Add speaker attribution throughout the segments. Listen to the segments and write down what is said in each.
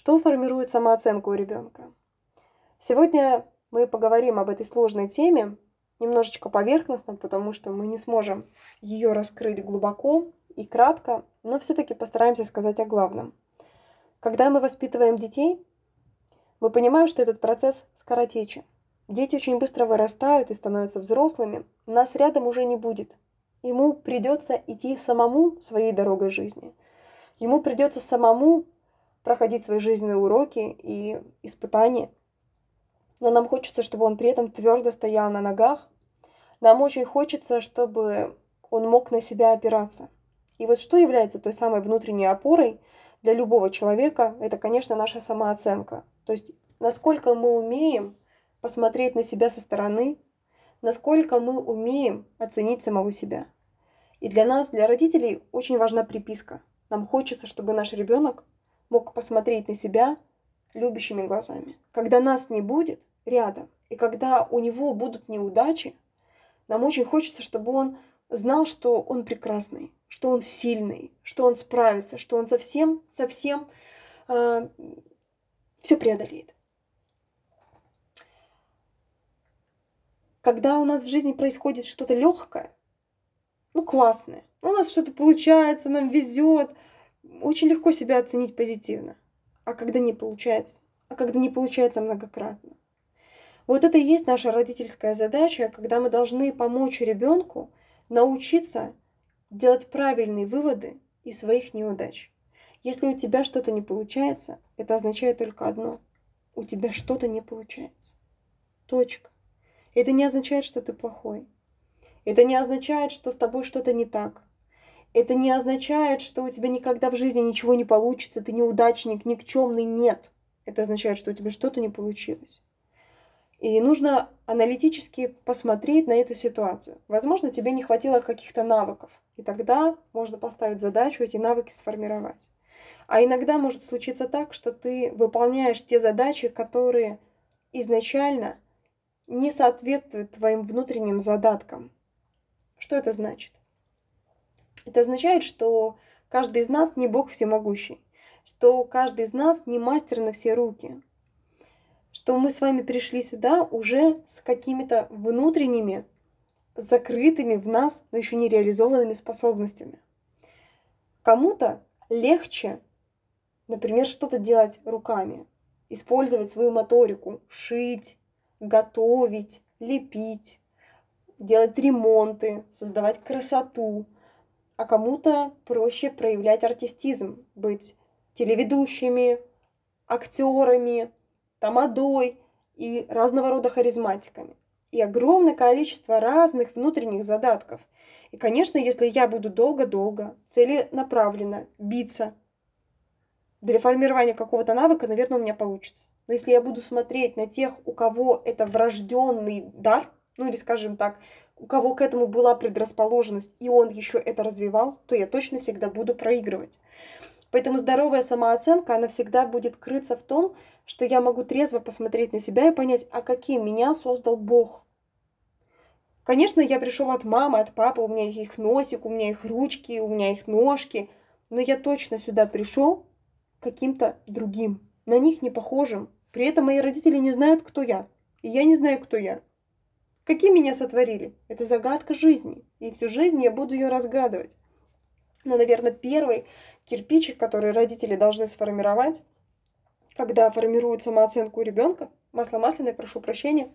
Speaker 1: Что формирует самооценку у ребенка? Сегодня мы поговорим об этой сложной теме, немножечко поверхностно, потому что мы не сможем ее раскрыть глубоко и кратко, но все-таки постараемся сказать о главном. Когда мы воспитываем детей, мы понимаем, что этот процесс скоротечен. Дети очень быстро вырастают и становятся взрослыми, нас рядом уже не будет. Ему придется идти самому своей дорогой жизни. Ему придется самому проходить свои жизненные уроки и испытания. Но нам хочется, чтобы он при этом твердо стоял на ногах. Нам очень хочется, чтобы он мог на себя опираться. И вот что является той самой внутренней опорой для любого человека, это, конечно, наша самооценка. То есть, насколько мы умеем посмотреть на себя со стороны, насколько мы умеем оценить самого себя. И для нас, для родителей, очень важна приписка. Нам хочется, чтобы наш ребенок мог посмотреть на себя любящими глазами. Когда нас не будет рядом, и когда у него будут неудачи, нам очень хочется, чтобы он знал, что он прекрасный, что он сильный, что он справится, что он совсем все преодолеет. Когда у нас в жизни происходит что-то легкое, классное, у нас что-то получается, нам везет, очень легко себя оценить позитивно. А когда не получается? А когда не получается многократно? Вот это и есть наша родительская задача, когда мы должны помочь ребенку научиться делать правильные выводы из своих неудач. Если у тебя что-то не получается, это означает только одно. У тебя что-то не получается. Точка. Это не означает, что ты плохой. Это не означает, что с тобой что-то не так. Это не означает, что у тебя никогда в жизни ничего не получится, ты неудачник, никчемный. Нет. Это означает, что у тебя что-то не получилось. И нужно аналитически посмотреть на эту ситуацию. Возможно, тебе не хватило каких-то навыков, и тогда можно поставить задачу эти навыки сформировать. А иногда может случиться так, что ты выполняешь те задачи, которые изначально не соответствуют твоим внутренним задаткам. Что это значит? Это означает, что каждый из нас не Бог всемогущий, что каждый из нас не мастер на все руки, что мы с вами пришли сюда уже с какими-то внутренними, закрытыми в нас, но еще не реализованными способностями. Кому-то легче, например, что-то делать руками, использовать свою моторику, шить, готовить, лепить, делать ремонты, создавать красоту. А кому-то проще проявлять артистизм, быть телеведущими, актерами, тамадой и разного рода харизматиками. И огромное количество разных внутренних задатков. И, конечно, если я буду долго-долго, целенаправленно биться для формирования какого-то навыка, наверное, у меня получится. Но если я буду смотреть на тех, у кого это врожденный дар, или, скажем так, у кого к этому была предрасположенность, и он еще это развивал, то я точно всегда буду проигрывать. Поэтому здоровая самооценка, она всегда будет крыться в том, что я могу трезво посмотреть на себя и понять, а каким меня создал Бог. Конечно, я пришел от мамы, от папы, у меня их носик, у меня их ручки, у меня их ножки, но я точно сюда пришел каким-то другим, на них не похожим. При этом мои родители не знают, кто я, и я не знаю, кто я. Каким меня сотворили? Это загадка жизни, и всю жизнь я буду ее разгадывать. Но, наверное, первый кирпичик, который родители должны сформировать, когда формируют самооценку у ребенка, масло масляное, прошу прощения,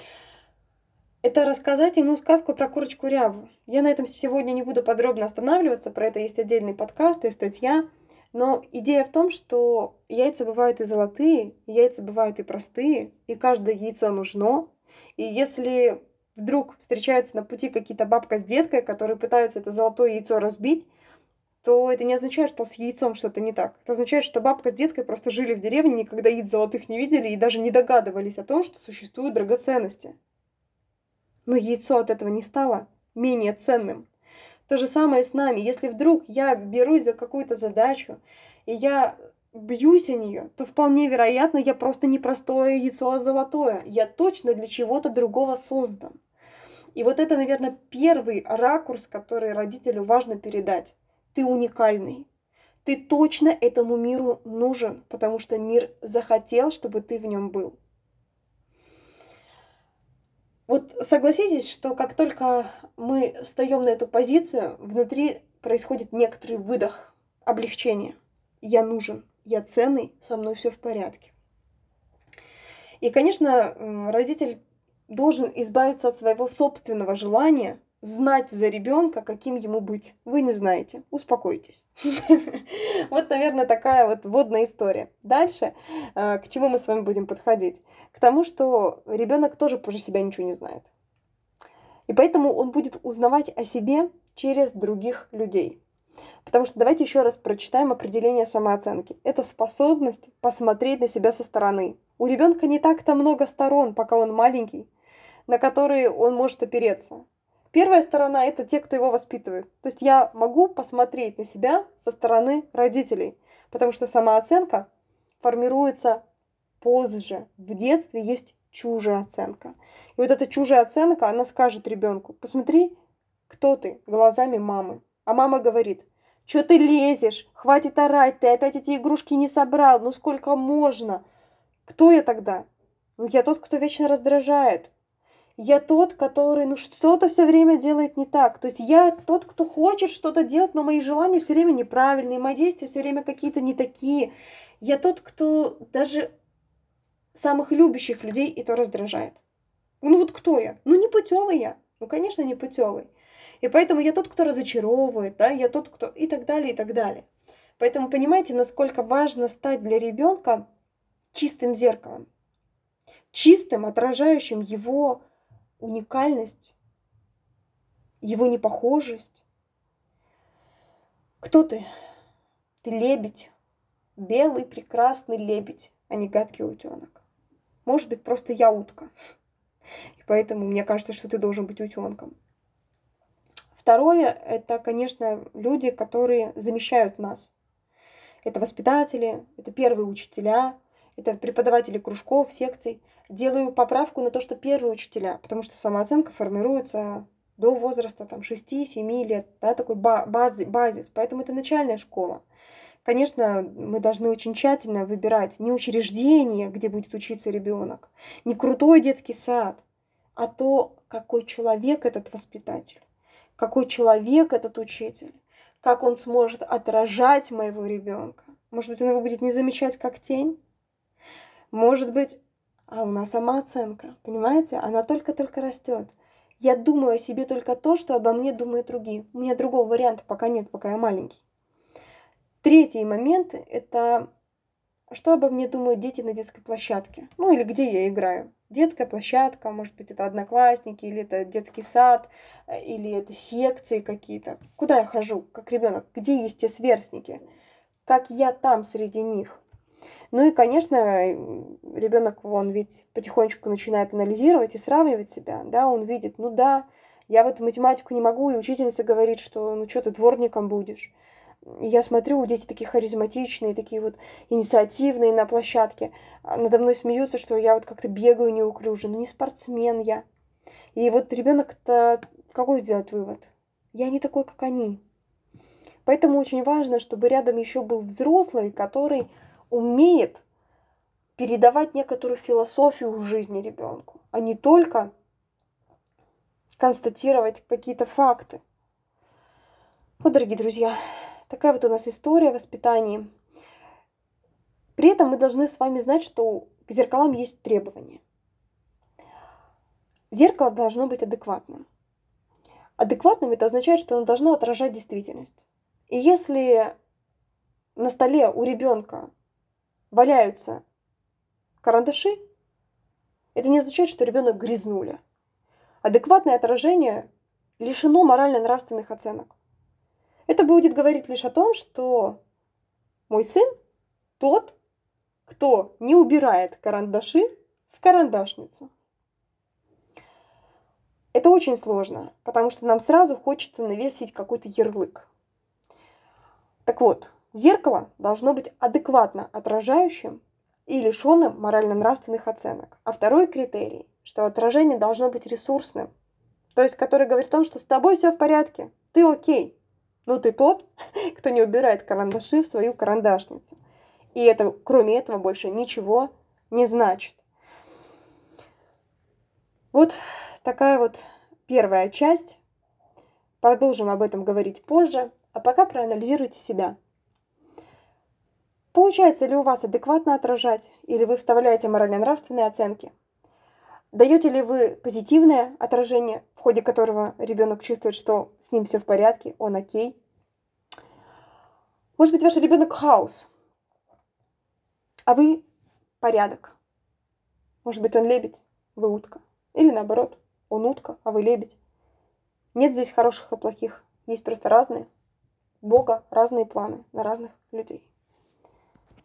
Speaker 1: это рассказать ему сказку про курочку Рябу. Я на этом сегодня не буду подробно останавливаться, про это есть отдельный подкаст и статья. Но идея в том, что яйца бывают и золотые, яйца бывают и простые, и каждое яйцо нужно. И если вдруг встречаются на пути какие-то бабка с деткой, которые пытаются это золотое яйцо разбить, то это не означает, что с яйцом что-то не так. Это означает, что бабка с деткой просто жили в деревне, никогда яиц золотых не видели и даже не догадывались о том, что существуют драгоценности. Но яйцо от этого не стало менее ценным. То же самое с нами. Если вдруг я берусь за какую-то задачу, и я бьюсь о нее, то вполне вероятно, я просто не простое яйцо, а золотое. Я точно для чего-то другого создан. И вот это, наверное, первый ракурс, который родителю важно передать. Ты уникальный. Ты точно этому миру нужен, потому что мир захотел, чтобы ты в нем был. Вот согласитесь, что как только мы встаем на эту позицию, внутри происходит некоторый выдох, облегчение. Я нужен, я ценный, со мной все в порядке. И, конечно, родитель должен избавиться от своего собственного желания знать за ребенка, каким ему быть. Вы не знаете, успокойтесь. Вот, наверное, такая вот вводная история. Дальше, к чему мы с вами будем подходить? К тому, что ребенок тоже про себя ничего не знает. И поэтому он будет узнавать о себе через других людей. Потому что давайте еще раз прочитаем определение самооценки. Это способность посмотреть на себя со стороны. У ребенка не так-то много сторон, пока он маленький, на которые он может опереться. Первая сторона – это те, кто его воспитывает. То есть я могу посмотреть на себя со стороны родителей, потому что самооценка формируется позже. В детстве есть чужая оценка. И вот эта чужая оценка, она скажет ребенку: посмотри, кто ты глазами мамы. А мама говорит: что ты лезешь? Хватит орать, ты опять эти игрушки не собрал, ну сколько можно? Кто я тогда? Ну я тот, кто вечно раздражает. Я тот, который, что-то все время делает не так. То есть я тот, кто хочет что-то делать, но мои желания все время неправильные, мои действия все время какие-то не такие. Я тот, кто даже самых любящих людей и то раздражает. Ну вот кто я? Ну не путевый я. Ну, конечно, не путевый. И поэтому я тот, кто разочаровывает, да, я тот, кто и так далее, и так далее. Поэтому понимаете, насколько важно стать для ребенка чистым зеркалом, чистым, отражающим его уникальность, его непохожесть. Кто ты? Ты лебедь, белый прекрасный лебедь, а не гадкий утенок. Может быть, просто я утка. И поэтому мне кажется, что ты должен быть утенком. Второе, это, конечно, люди, которые замещают нас. Это воспитатели, это первые учителя, это преподаватели кружков, секций. Делаю поправку на то, что первые учителя, потому что самооценка формируется до возраста 6-7 лет, да, такой базис, поэтому это начальная школа. Конечно, мы должны очень тщательно выбирать не учреждение, где будет учиться ребенок, не крутой детский сад, а то, какой человек этот воспитатель, какой человек этот учитель, как он сможет отражать моего ребенка. Может быть, он его будет не замечать как тень? Может быть, а у нас самооценка, понимаете? Она только-только растет. Я думаю о себе только то, что обо мне думают другие. У меня другого варианта пока нет, пока я маленький. Третий момент – это что обо мне думают дети на детской площадке. Ну или где я играю. Детская площадка, может быть, это одноклассники, или это детский сад, или это секции какие-то. Куда я хожу, как ребенок? Где есть те сверстники? Как я там среди них? Ну и, конечно, ребенок, он ведь потихонечку начинает анализировать и сравнивать себя, да, он видит, ну да, я вот математику не могу, и учительница говорит, что ну что ты дворником будешь. И я смотрю, дети такие харизматичные, такие вот инициативные на площадке. Надо мной смеются, что я вот как-то бегаю неуклюже, но не спортсмен я. И вот ребенок-то какой сделает вывод? Я не такой, как они. Поэтому очень важно, чтобы рядом еще был взрослый, который умеет передавать некоторую философию в жизни ребенку, а не только констатировать какие-то факты. Вот, дорогие друзья, такая вот у нас история воспитания. При этом мы должны с вами знать, что к зеркалам есть требования. Зеркало должно быть адекватным. Адекватным это означает, что оно должно отражать действительность. И если на столе у ребенка валяются карандаши, это не означает, что ребенок грязнуля. Адекватное отражение лишено морально-нравственных оценок. Это будет говорить лишь о том, что мой сын тот, кто не убирает карандаши в карандашницу. Это очень сложно, потому что нам сразу хочется навесить какой-то ярлык. Так вот, зеркало должно быть адекватно отражающим и лишенным морально-нравственных оценок. А второй критерий, что отражение должно быть ресурсным, то есть который говорит о том, что с тобой все в порядке, ты окей. но ты тот, кто не убирает карандаши в свою карандашницу. И это, кроме этого, больше ничего не значит. Вот такая вот первая часть. Продолжим об этом говорить позже. А пока проанализируйте себя. Получается ли у вас адекватно отражать, или вы вставляете морально-нравственные оценки? Даете ли вы позитивное отражение, в ходе которого ребенок чувствует, что с ним все в порядке, он окей? Может быть, ваш ребенок хаос, а вы порядок. Может быть, он лебедь, вы утка. Или наоборот, он утка, а вы лебедь. Нет здесь хороших и плохих. Есть просто разные, Бога разные планы на разных людей.